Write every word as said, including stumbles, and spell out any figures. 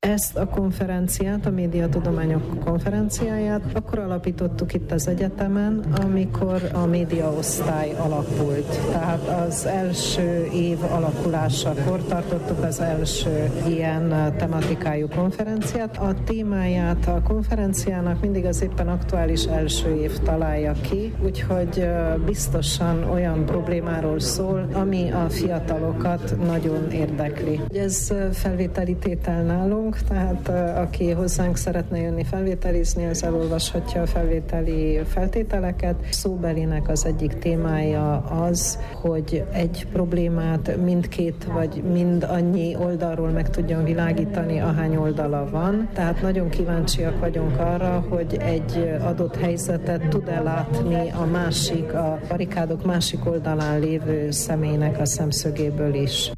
Ezt a konferenciát, a médiatudományok konferenciáját akkor alapítottuk itt az egyetemen, amikor a médiaosztály alapult. Tehát az első év alakulásakor tartottuk az első ilyen tematikájú konferenciát. A témáját a konferenciának mindig az éppen aktuális első év találja ki, úgyhogy biztosan olyan problémáról szól, ami a fiatalokat nagyon érdekli. Ez felvételi tétel nálunk, tehát aki hozzánk szeretne jönni felvételizni, az elolvashatja a felvételi feltételeket. Szóbelinek az egyik témája az, hogy egy problémát mindkét vagy mind annyi oldalról meg tudjon világítani, ahány oldala van. Tehát nagyon kíváncsiak vagyunk arra, hogy egy adott helyzetet tud-e látni a másik, a barikádok másik oldalán lévő személynek a szemszögéből is.